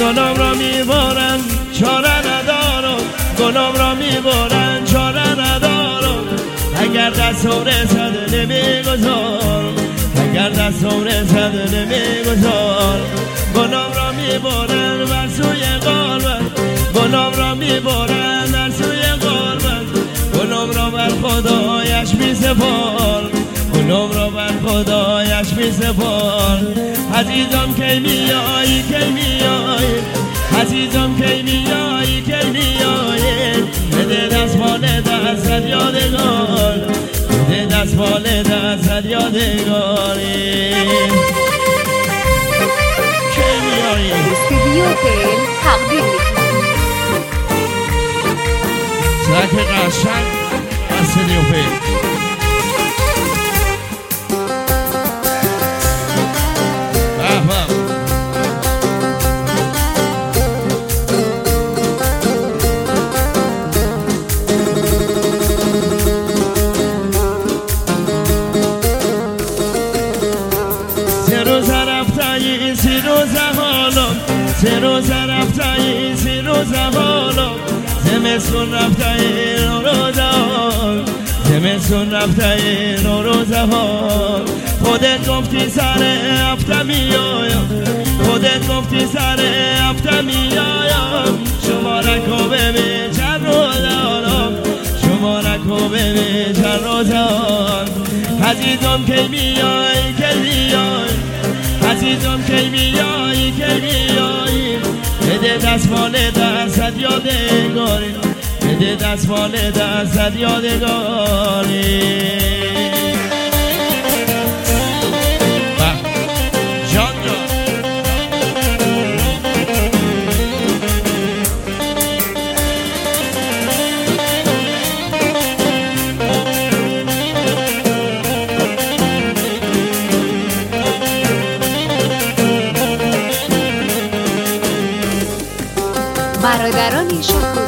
گلم را میبارن چاره ندارم، گلم را میبارن چاره ندارم. اگر دستم رسد نمیگذارم، اگر دستم رسد نمیگذارم. گلم را میبارن بر سوی قلبت، گلم را میبارن در سوی قلبت. گلم را بر خدایش میسپارم، گلم را بر خدایش میسپارم. عزیزم کی میایی کی میایی، عزیزم کی میایی کی میایی. بده دستمال دستت یادگار، بده دستمال دستت یادگاری. کی میایی استودیو تل تقدیم میکنم ترک قشنگ از استودیو تل. سه روز رفتایی سی روز حالم، زمستون رفتایی روز حال، زمستون رفتایی روز حال. خودت گفتی سر هفته میایم، خودت گفتی سر هفته میایم. شما رکو ببین چند روز حالم، شما رکو ببین چند روز حال. عزیزم کی میای کی میای، عزیزم کی میایی کی میایی. بده دستمال دستت یادگاری، بده دستمال دستت یادگاری. جان جان برادران شکوه